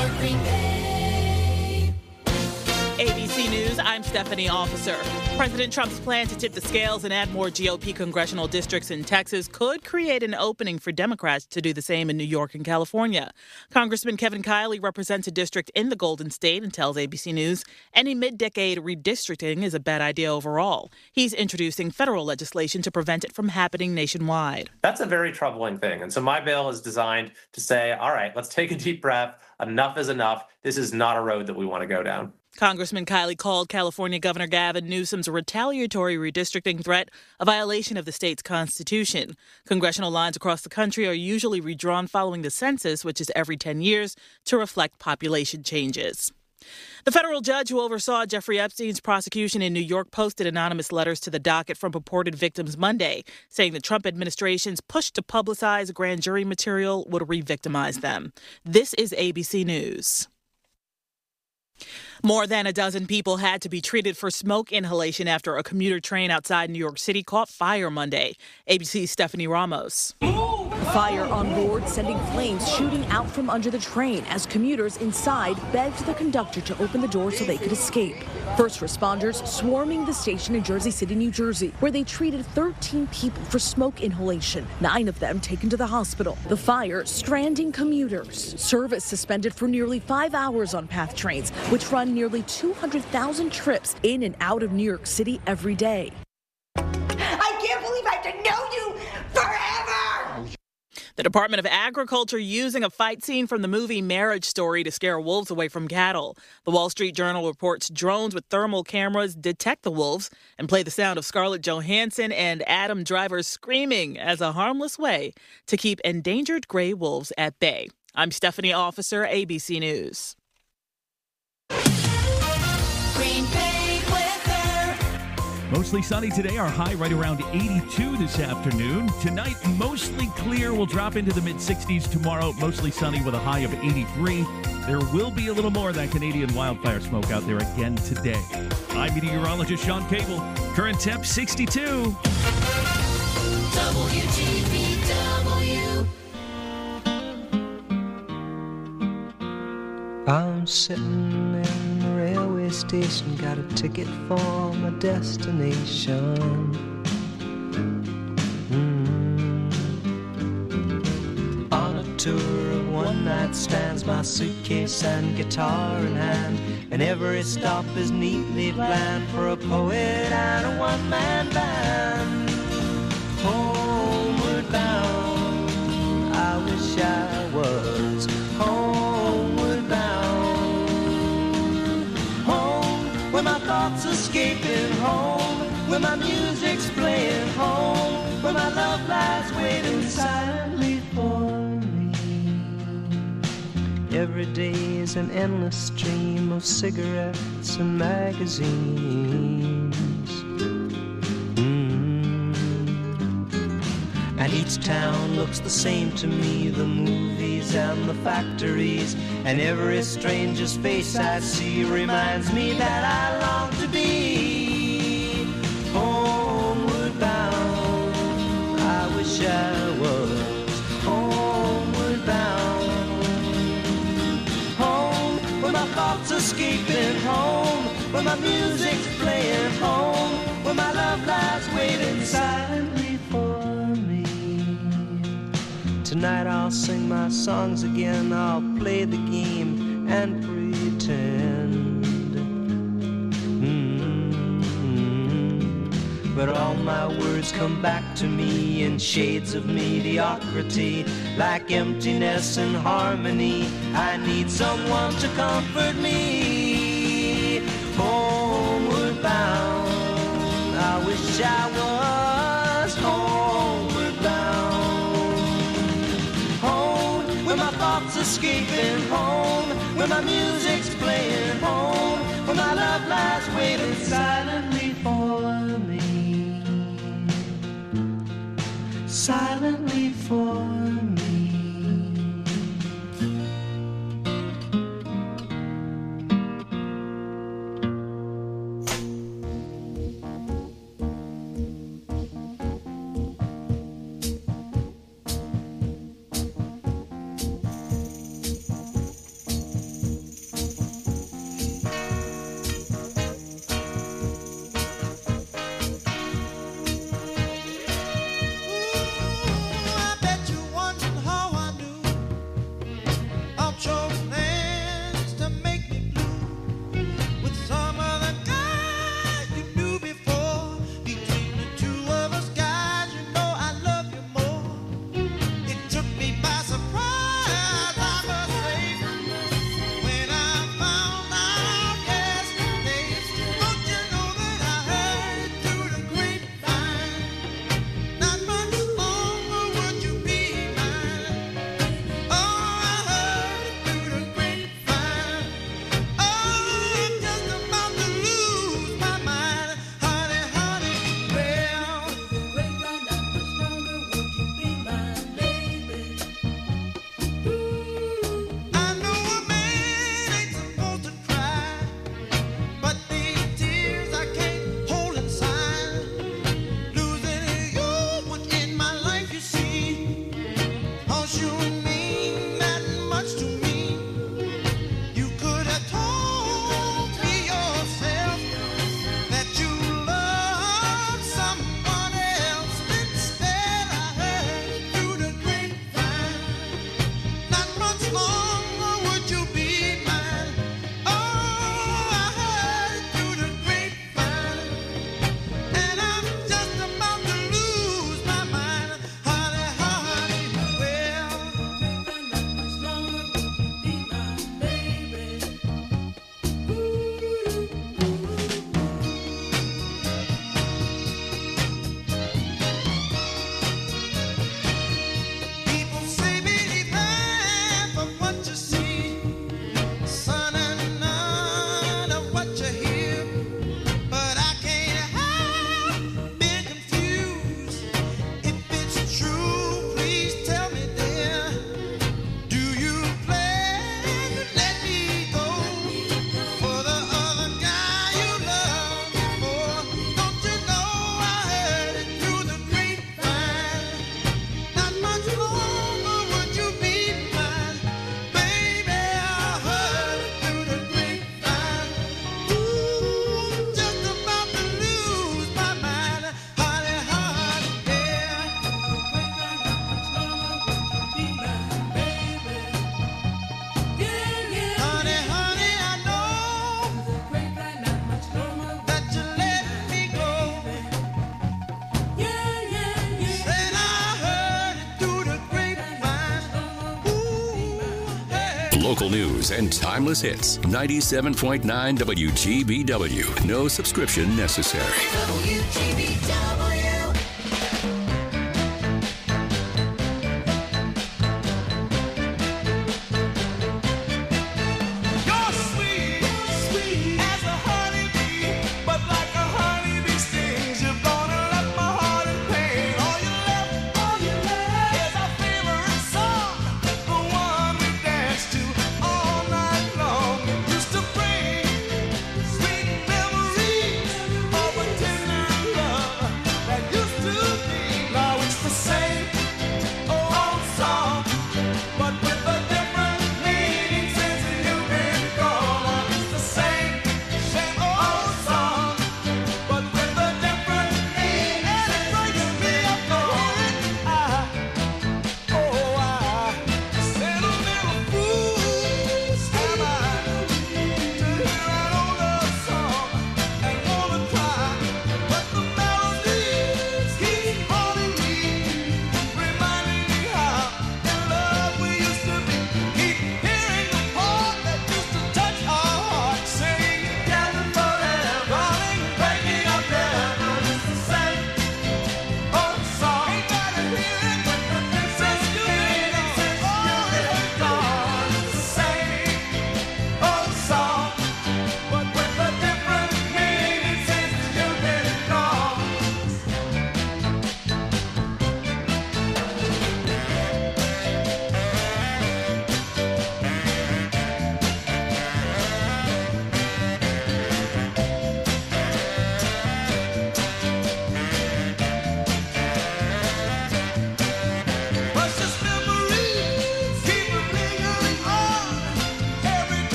for Green Bay. ABC News, I'm Stephanie Officer. President Trump's plan to tip the scales and add more GOP congressional districts in Texas could create an opening for Democrats to do the same in New York and California. Congressman Kevin Kiley represents a district in the Golden State and tells ABC News any mid-decade redistricting is a bad idea overall. He's introducing federal legislation to prevent it from happening nationwide. That's a very troubling thing. And so my bill is designed to say, all right, let's take a deep breath. Enough is enough. This is not a road that we want to go down. Congressman Kiley called California Governor Gavin Newsom's retaliatory redistricting threat a violation of the state's constitution. Congressional lines across the country are usually redrawn following the census, which is every 10 years, to reflect population changes. The federal judge who oversaw Jeffrey Epstein's prosecution in New York posted anonymous letters to the docket from purported victims Monday, saying the Trump administration's push to publicize grand jury material would re-victimize them. This is ABC News. More than a dozen people had to be treated for smoke inhalation after a commuter train outside New York City caught fire Monday. ABC's Stephanie Ramos. Fire on board, sending flames shooting out from under the train as commuters inside begged the conductor to open the door so they could escape. First responders swarming the station in Jersey City, New Jersey, where they treated 13 people for smoke inhalation, 9 of them taken to the hospital. The fire stranding commuters. Service suspended for nearly 5 hours on PATH trains, which run nearly 200,000 trips in and out of New York City every day. I can't believe I have to know you forever! The Department of Agriculture using a fight scene from the movie Marriage Story to scare wolves away from cattle. The Wall Street Journal reports drones with thermal cameras detect the wolves and play the sound of Scarlett Johansson and Adam Driver screaming as a harmless way to keep endangered gray wolves at bay. I'm Stephanie Officer, ABC News. Green Bay weather. Mostly sunny today. Our high right around 82 this afternoon. Tonight, mostly clear. We'll drop into the mid-60s tomorrow. Mostly sunny with a high of 83. There will be a little more of that Canadian wildfire smoke out there again today. I'm meteorologist Sean Cable. Current temp 62. WGBW. I'm sitting in the railway station, got a ticket for my destination. On a tour of one-night stands, my suitcase and guitar in hand, and every stop is neatly planned for a poet and a one-man band. Homeward bound, I wish I was homeward bound. Home, where my thoughts escaping, home, where my music's playing, home, where my love lies waiting silently for me. Every day is an endless stream of cigarettes and magazines. And each town looks the same to me, the movies and the factories, and every stranger's face I see reminds me that I long to be homeward bound. I wish I was homeward bound. Home, where my thoughts escaping, home, where my music's playing, home, where my love lies waiting silently for me. Tonight I'll sing my songs again, I'll play the game and pretend. But all my words come back to me in shades of mediocrity, like emptiness and harmony. I need someone to comfort me. Homeward bound, I wish I was homeward bound. Home, where my thoughts escaping, home, where my music's playing, home, where my love lies waiting silently for me. Silently for me. you mean that much to me. You could have told me yourself that you love someone else. Instead, I heard it through the grapevine. Not much longer would you be mine. Oh, I heard it through the grapevine. And I'm just about to lose my mind. Honey, honey, well, not much longer would you be my baby. People say believe half of what you see, son, and none of what you hear. But I can't help being confused. If it's true, please tell me, dear. Do you plan to let me go for the other guy you love before? Don't you know I heard it through the grapevine? Not much longer would you be mine, baby. I heard it through the grapevine. Ooh, just about to lose my mind, honey, honey, yeah. Honey, honey, I know that you let me go. Said I heard it through the grapevine. Ooh, hey. Local news and timeless hits. 97.9 WGBW. No subscription necessary. WGBW. You're sweet, sweet as a honeybee, but like a honeybee stings, you're gonna let my heart in pain. All you left is our favorite song, the one we danced to all night long. It used to bring sweet memories of a tender love.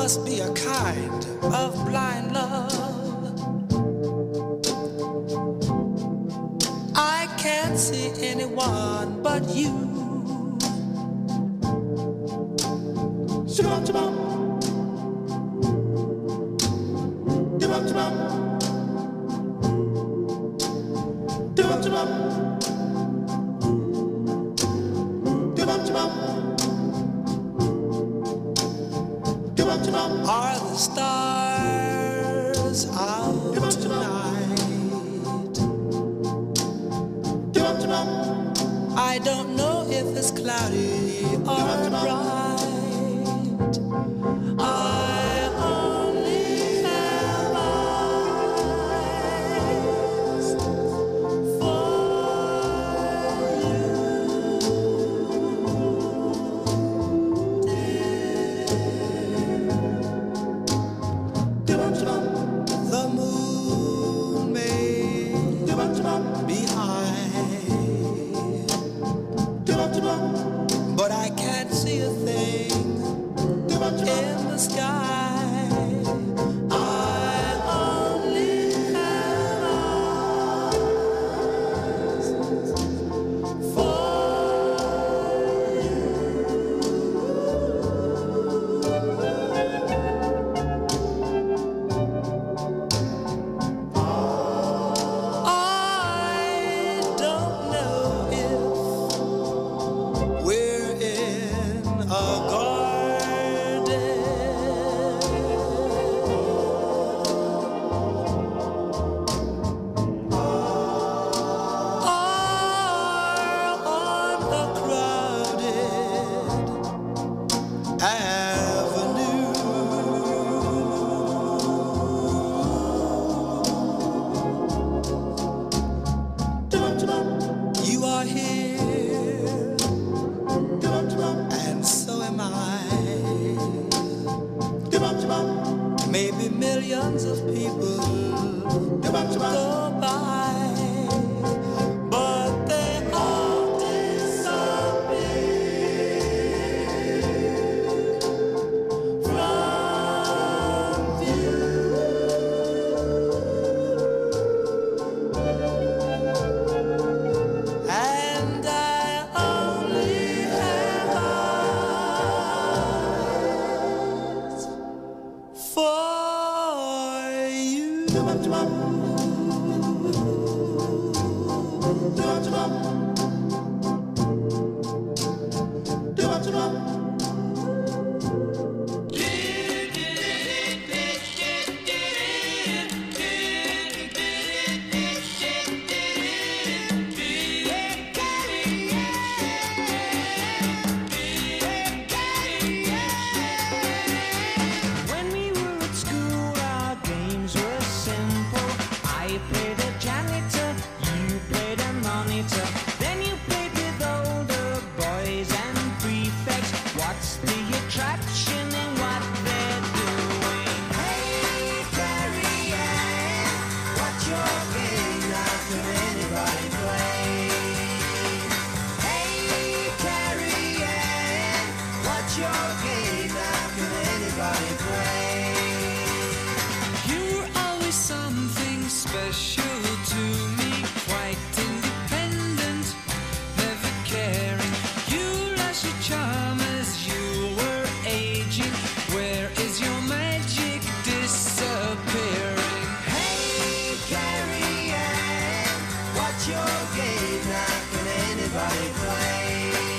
must be a kind of blind love. I can't see anyone but you. Shabam, shabam. Shabam, shabam. Shabam, shabam. Shabam, shabam. Are the stars out tonight? I don't know if it's cloudy or bright. I only have eyes for the moon may be high, but I can't see a thing in the sky. I only have eyes for I don't know if we're in a garden or on a crowded avenue. You are here, and so am I. Maybe millions of people go by, but they all disappear from view. And I only have eyes for you. When we were at school, our games were simple. I played a janitor, you played a monitor. Then you played with older boys and prefects. What's the attraction in what they're doing? Hey, Carrie Ann, what's your game? Now can anybody play? Hey, Carrie Ann, what's your game? Now can anybody play? You're always something special to me, quite independent, never caring. You lost your charm as you were aging. Where is your magic disappearing? Hey, Carrie Ann, what's your game? Now can anybody play?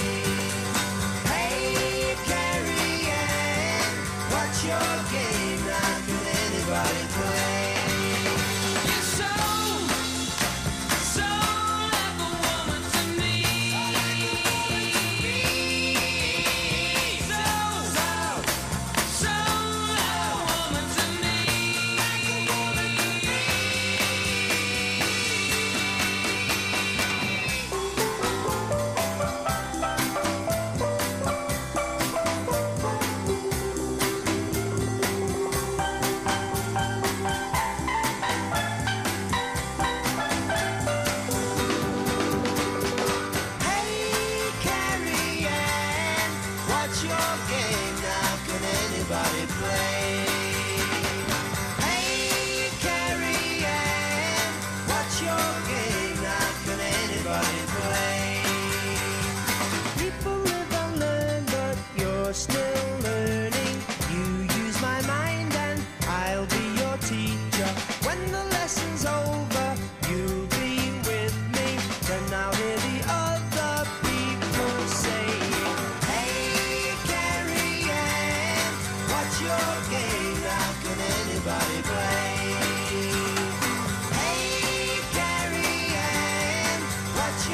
Hey, Carrie Ann, what's your game? Now can anybody play? You're so like a woman to me. So like a woman to me.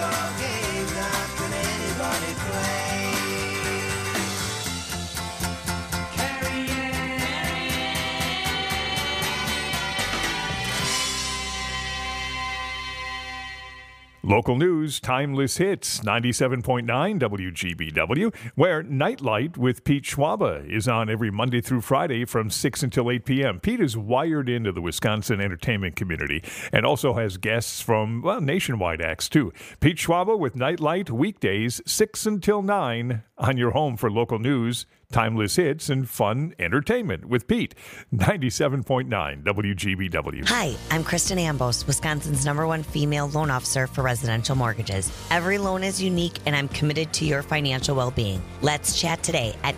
your game, not can anybody play. Local news, timeless hits, 97.9 WGBW, where Nightlight with Pete Schwaba is on every Monday through Friday from 6 until 8 p.m. Pete is wired into the Wisconsin entertainment community and also has guests from, well, nationwide acts too. Pete Schwaba with Nightlight, weekdays 6 until 9 on your home for local news, timeless hits, and fun entertainment with Pete. 97.9 WGBW. Hi, I'm Kristen Ambos, Wisconsin's #1 female loan officer for residential mortgages. Every loan is unique, and I'm committed to your financial well-being. Let's chat today at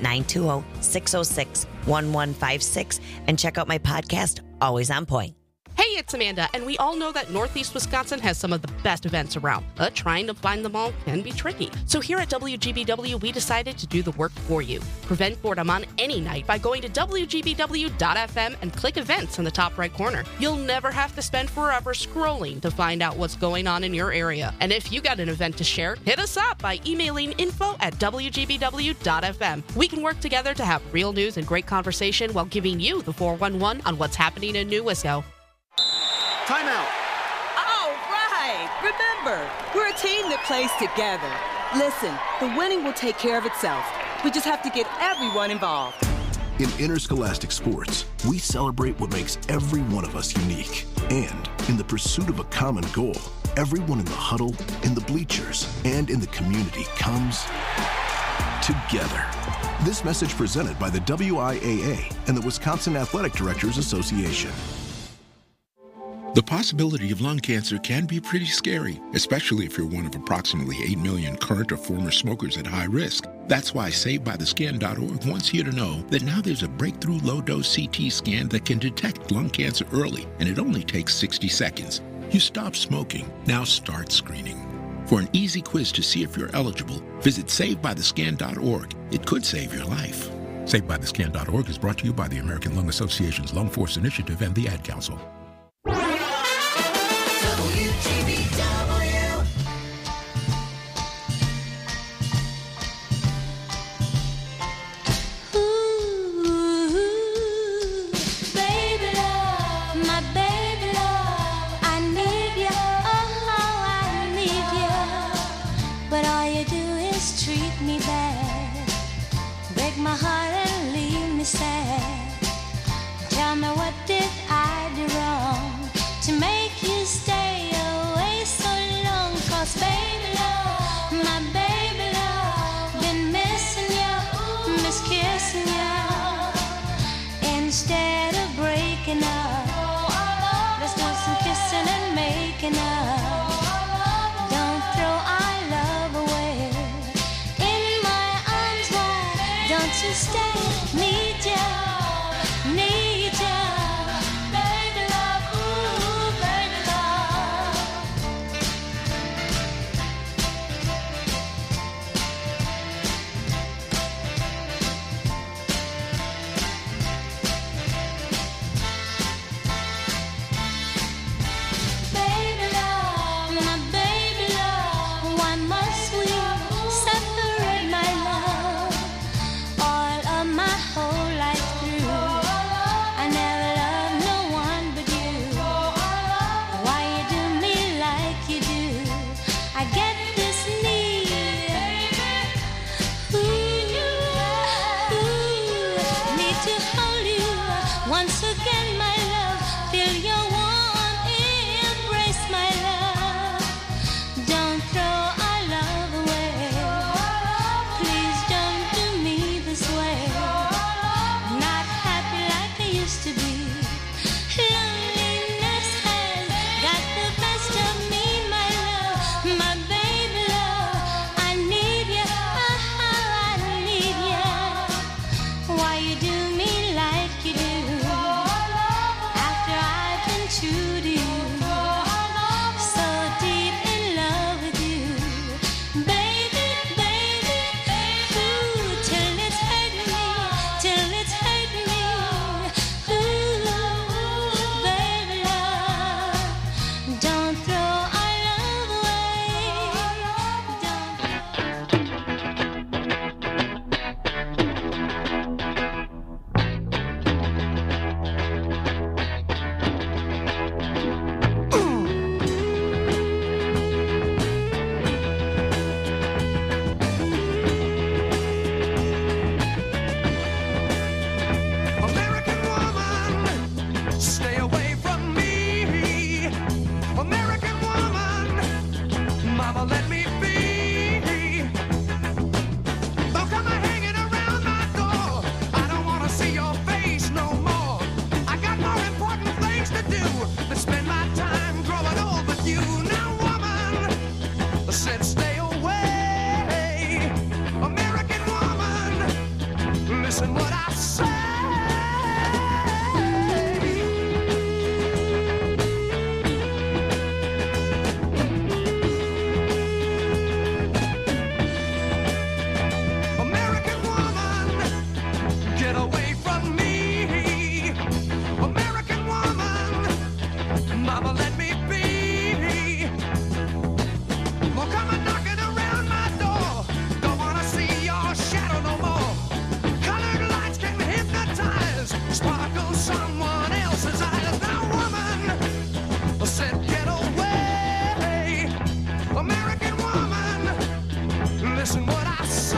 920-606-1156 and check out my podcast, Always on Point. Hey, it's Amanda, and we all know that Northeast Wisconsin has some of the best events around, but trying to find them all can be tricky. So here at WGBW, we decided to do the work for you. Prevent boredom on any night by going to WGBW.FM and click events in the top right corner. You'll never have to spend forever scrolling to find out what's going on in your area. And if you got an event to share, hit us up by emailing info@WGBW.FM. We can work together to have real news and great conversation while giving you the 411 on what's happening in New Wisco. Timeout. All right. Remember, we're a team that plays together. Listen, the winning will take care of itself. We just have to get everyone involved. In interscholastic sports, we celebrate what makes every one of us unique. And in the pursuit of a common goal, everyone in the huddle, in the bleachers, and in the community comes together. This message presented by the WIAA and the Wisconsin Athletic Directors Association. The possibility of lung cancer can be pretty scary, especially if you're one of approximately 8 million current or former smokers at high risk. That's why SaveByTheScan.org wants you to know that now there's a breakthrough low-dose CT scan that can detect lung cancer early, and it only takes 60 seconds. You stop smoking, now start screening. For an easy quiz to see if you're eligible, visit SaveByTheScan.org. It could save your life. SaveByTheScan.org is brought to you by the American Lung Association's Lung Force Initiative and the Ad Council. WGBW. Ooh, baby love, my baby love, I need you, oh, I need you. But all you do is treat me bad, break my heart and leave me sad. Tell me, what did I do wrong to make you stay away so long? 'Cause baby love, my baby love, been missing you, miss kissing you. Instead of breaking up, let's do some kissing and making up. Don't throw our love away. In my arms wide, don't you stay? Need you, need you. Baby love, ooh, baby love. said stay away. American woman, listen what I say. American woman, get away from me. American woman, mama let me be. Well, come on knocking around my door. Don't wanna see your shadow no more. Colored lights can hypnotize, sparkle someone else's eyes. Now woman said get away. American woman, listen what I say.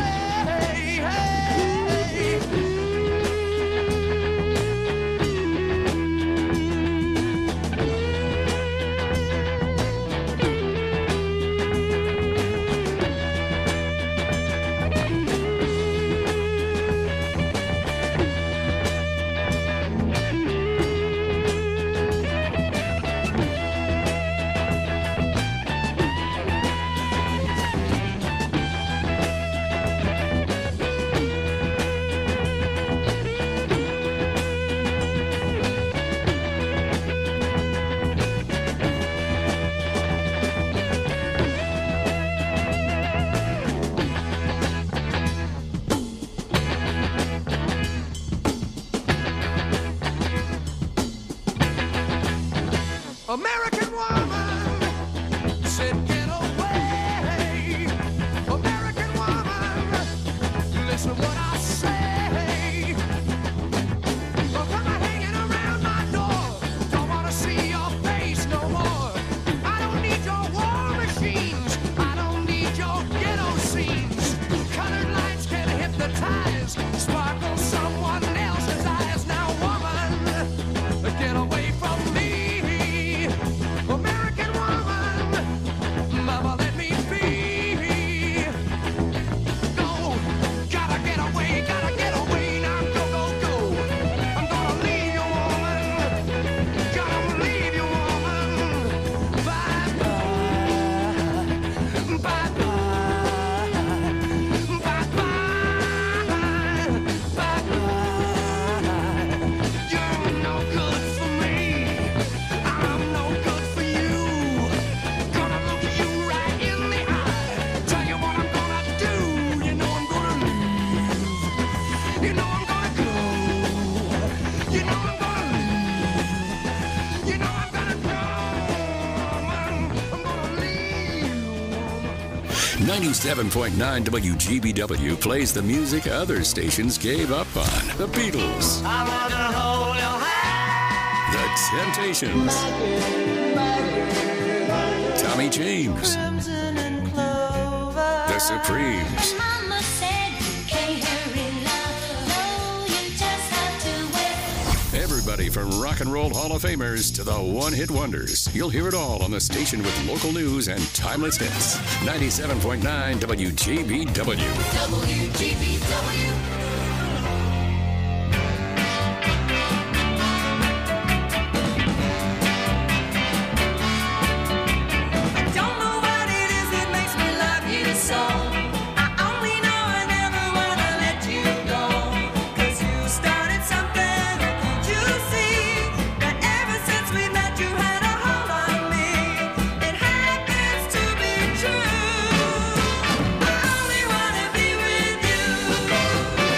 American woman said get away. American woman, listen what I say. Well, come on hanging around my door. Don't wanna see your face no more. I don't need your war machines. I don't need your ghetto scenes. Colored lights can hypnotize, sparkle someone else's eyes. Now woman, get away from me. American woman, mama let me be. Go, gotta get away now, go, go, go. I'm gonna leave you, woman, gonna leave you, woman. Bye, bye, bye, bye, bye, bye, bye, bye. You're no good for me. I'm no good for you. Gonna look you right in the eye. Tell you what I'm gonna do. You know I'm gonna leave. You know I'm gonna go. You know I'm gonna leave. You know I'm gonna go. I'm gonna leave. 97.9 WGBW plays the music other stations gave up on. The Beatles, I wanna hold your hand. The Temptations, Tommy James, Crimson and clover. The Supremes, Mama said you can't hurry love. No, you just have to wait. everybody from Rock and Roll Hall of Famers to the one-hit wonders. You'll hear it all on the station with local news and timeless hits. 97.9 WGBW. WGBW. Don't know what it is that makes me love you so. I only know I never wanna let you go. 'Cause you started something, can't you see? That ever since we met you had a hold on me. It happens to be true. I only wanna be with you.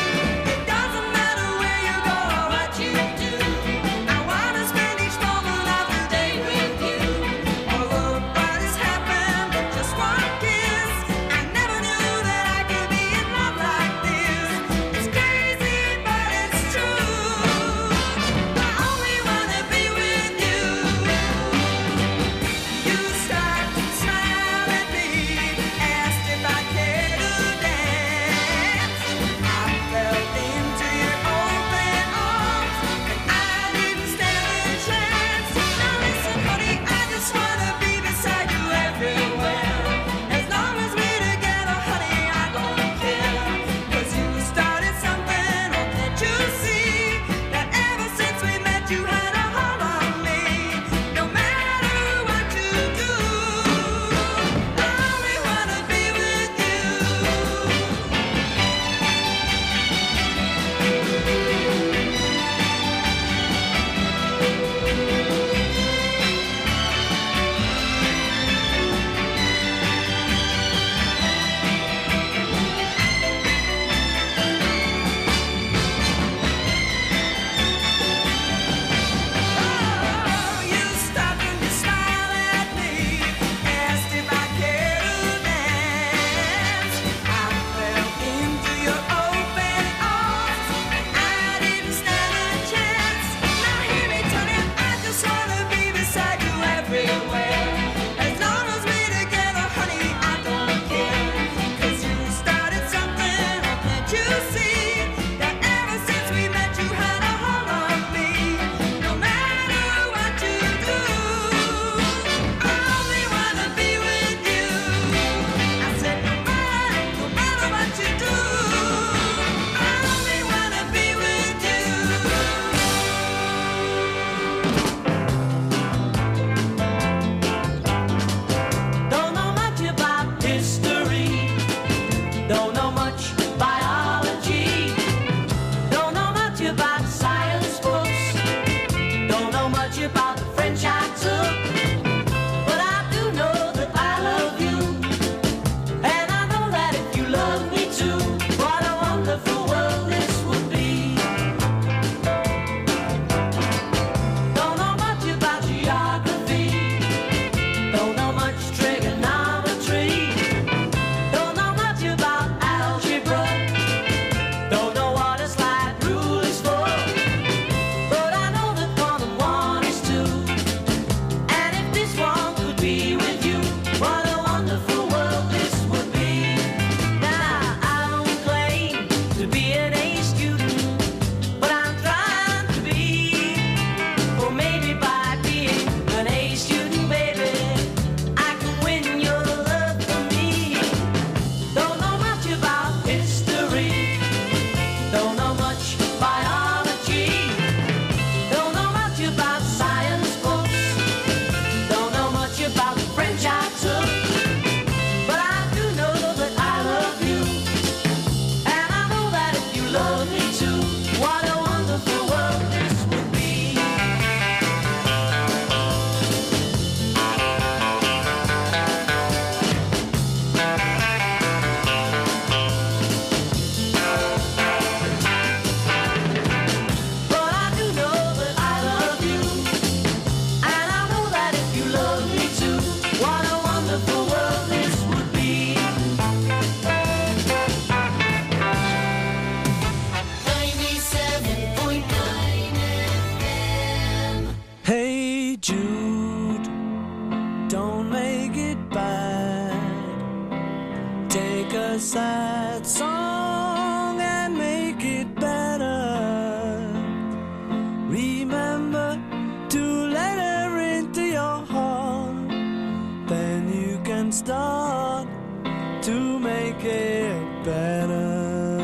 Take a sad song and make it better. Remember to let her into your heart. Then you can start to make it better.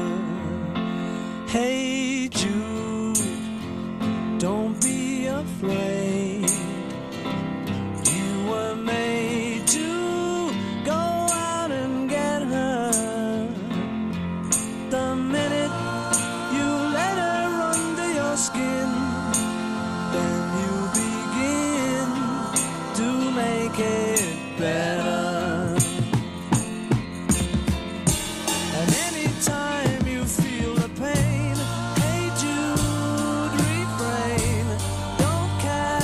Hey Jude, don't be afraid. You were made to go out and get her. The minute you let her under your skin, then you begin to make it better. And anytime you feel the pain, hey Jude, refrain. Don't care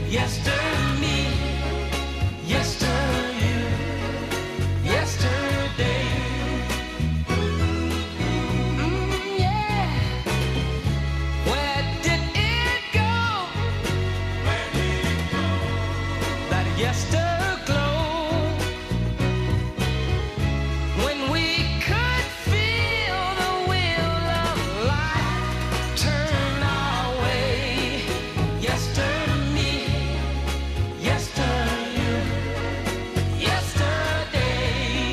Yesterday me, yesterday you, yesterday. Yeah. Where did it go? Where did it go? That yesterglow. When we could feel the wheel of life turn our way. Yesterday me, yesterday you, yesterday.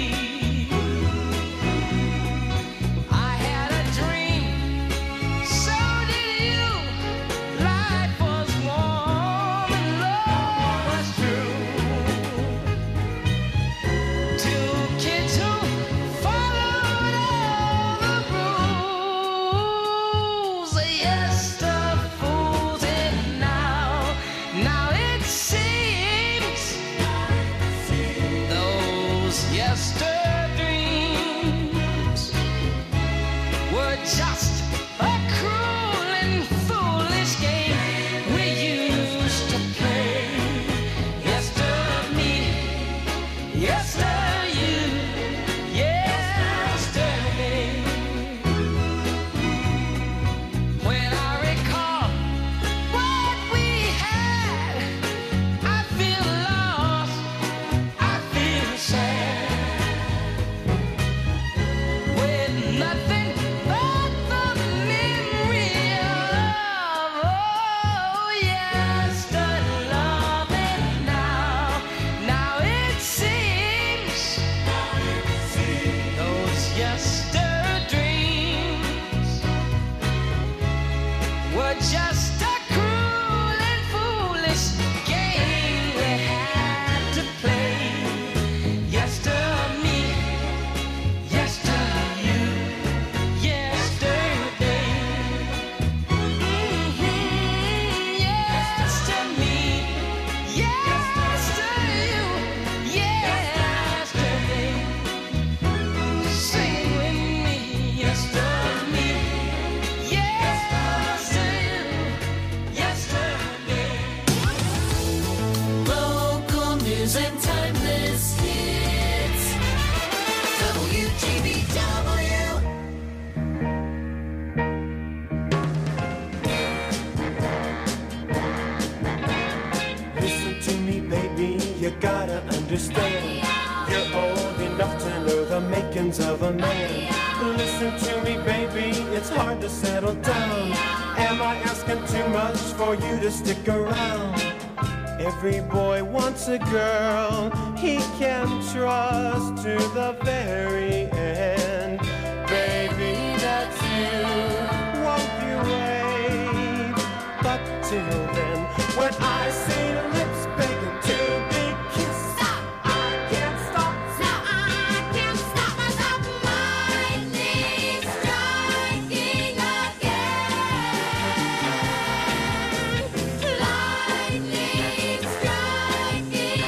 I had a dream, so did you. Life was warm and love was true. Two kids who followed all the rules. Yes, the fools it now. Now it seems those yesterdreams were just a cruel and foolish game we used to play. Yesterday me, yesterday you, yesterday. When I recall what we had, I feel lost, I feel sad. With nothing but the memory of, oh, yesterday loving now. Now it seems those yesterdreams were just a cruel and foolish game we had to play. Yesterday me, yesterday you, yesterday. Yesterday me, yesterday you, yesterday. Sing with me, yesterday me, yesterday you, yesterday. Local news and timeless hits. WGBW. Listen to me, baby, you gotta understand. You're old enough to know the makings of a man. Listen to me, baby, it's hard to settle down. Am I asking too much for you to stick around? Every boy wants a girl he can trust to the very end. Baby, that's you, won't you wait? But till then, when I see lips begging to be kissed, I can't stop. Lightning striking again. Lightning striking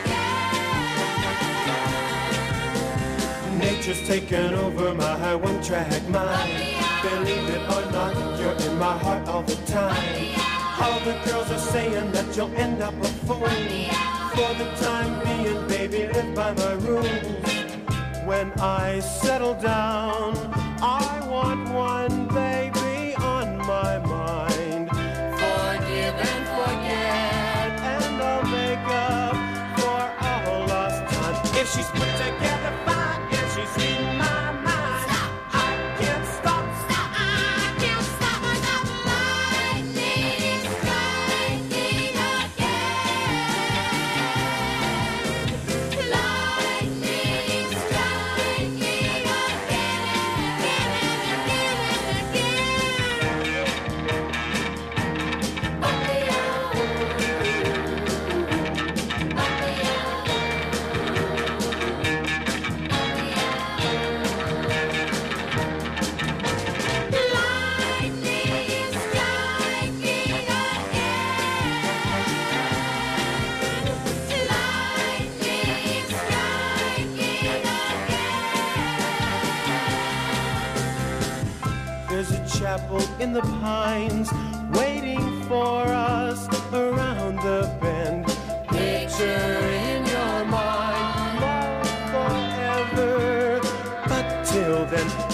again. Nature's taken over my one-track mind. Believe it or not, you're in my heart all the time. All the girls are saying that you'll end up a fool. For the time being, baby, live by my rules. When I settle down, I want one baby on my mind. Forgive and forget, and I'll make up for all lost time. If she's put together fine, and she's in my mind, I can't stop. Lightning striking again. Lightning striking chapel in the pines, waiting for us around the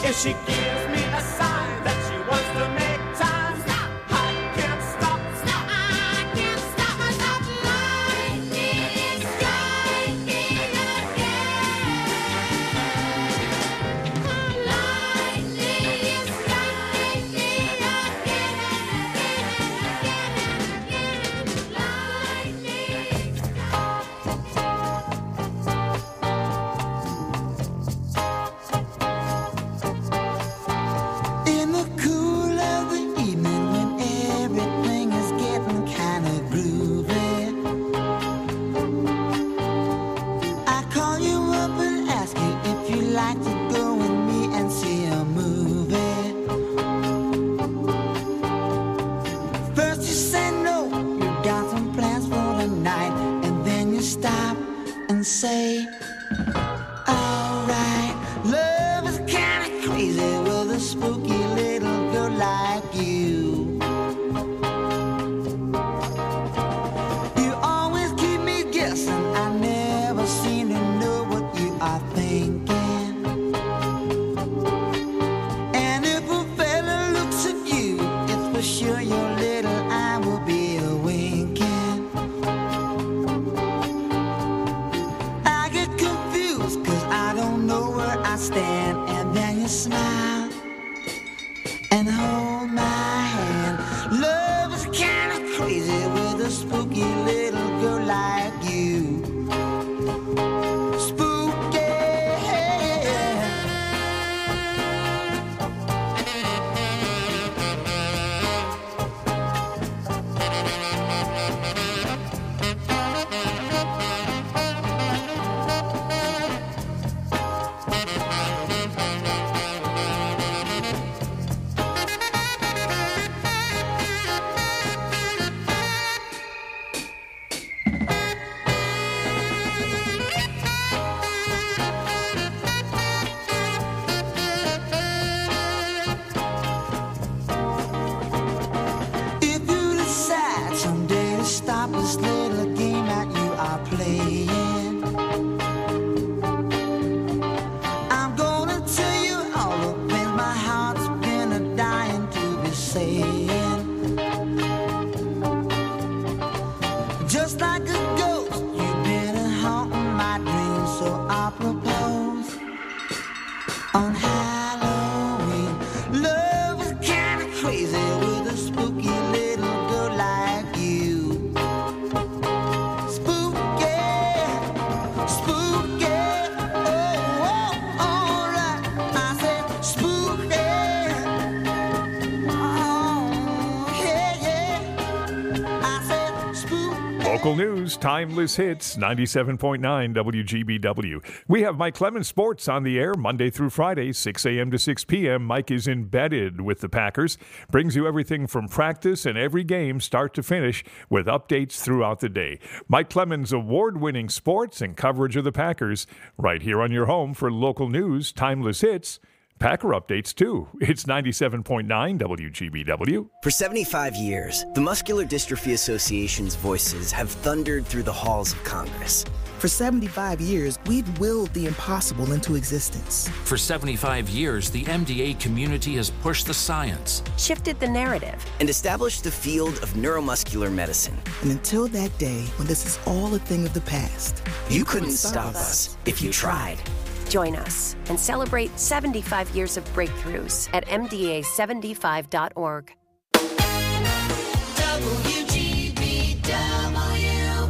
If she gives me a sign that she wants to make time, I can't stop. I can't stop myself. Lightning striking again. Lightning striking In the cool of the evening when everything is getting kind of groovy, I call you up and ask you if you'd like to go with me and see a movie. First you say no, you got some plans for the night, and then you stop and say, alright, love is kinda crazy with a spooky little girl like you. You always keep me guessing, I never seem to know what you are thinking. And if a fella looks at you, it's for sure your little eye will be a winking. I get confused cause I don't know where I stand, and then you smile and hold my hand. Love is kinda crazy with a spooky little girl like you. Spooky. If you decide someday to stop this little game that you are playing, I'm gonna tell you all the things my heart's been dying to be saying. Just like a ghost, you've been haunting my dreams, so I propose on Halloween. Love is kinda crazy with a spooky little girl like you. Spooky, spooky, oh, alright. I said spooky, oh, yeah. I said spooky. Local news, timeless hits, 97.9 WGBW. We have Mike Clemens Sports on the air Monday through Friday, 6 a.m. to 6 p.m. Mike is embedded with the Packers, brings you everything from practice and every game, start to finish, with updates throughout the day. Mike Clemens, award-winning sports and coverage of the Packers, right here on your home for local news, timeless hits, Packer updates too. It's 97.9 WGBW. For 75 years, the Muscular Dystrophy Association's voices have thundered through the halls of Congress. For 75 years, we've willed the impossible into existence. For 75 years, the MDA community has pushed the science, shifted the narrative, and established the field of neuromuscular medicine. And until that day when this is all a thing of the past, you couldn't stop us if you tried. Join us and celebrate 75 years of breakthroughs at MDA75.org. WGBW.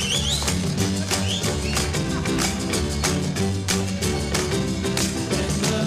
There's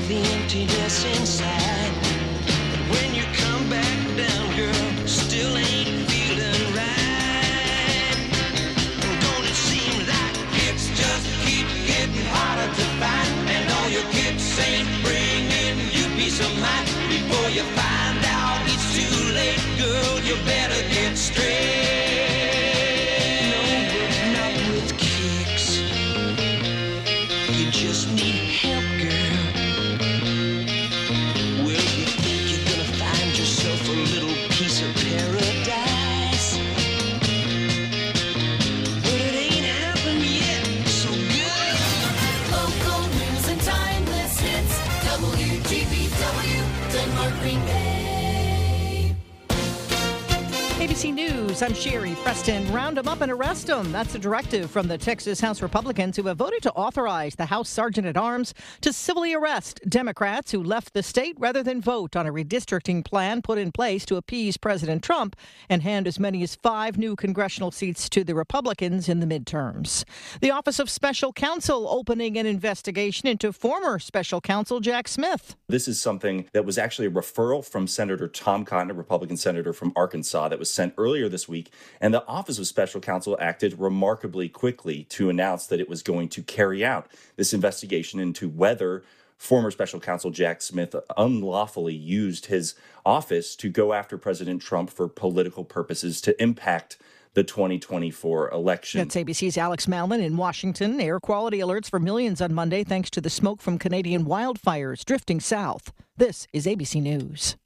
the emptiness inside. But when you come back down, girl, still ain't feeling right. And don't it seem like it's just keep getting harder to find? And all your kicks ain't bringing you peace of mind. Before you find out it's too late, girl, you better get straight. No, but not with kicks. You just need help, girl. Well, you think you're gonna find yourself a little piece of paradise, but it ain't happened yet, so good. Local news and timeless hits. WGBW, Denmark, Green Bay. ABC News, I'm Sherry Preston. Round them up and arrest them. That's a directive from the Texas House Republicans who have voted to authorize the House Sergeant-at-Arms to civilly arrest Democrats who left the state rather than vote on a redistricting plan put in place to appease President Trump and hand as many as 5 new congressional seats to the Republicans in the midterms. The Office of Special Counsel opening an investigation into former Special Counsel Jack Smith. This is something that was actually a referral from Senator Tom Cotton, a Republican senator from Arkansas, that was sent earlier this week. And the Office of Special Counsel acted remarkably quickly to announce that it was going to carry out this investigation into whether former Special Counsel Jack Smith unlawfully used his office to go after President Trump for political purposes to impact the 2024 election. That's ABC's Alex Malin in Washington. Air quality alerts for millions on Monday thanks to the smoke from Canadian wildfires drifting south. This is ABC News.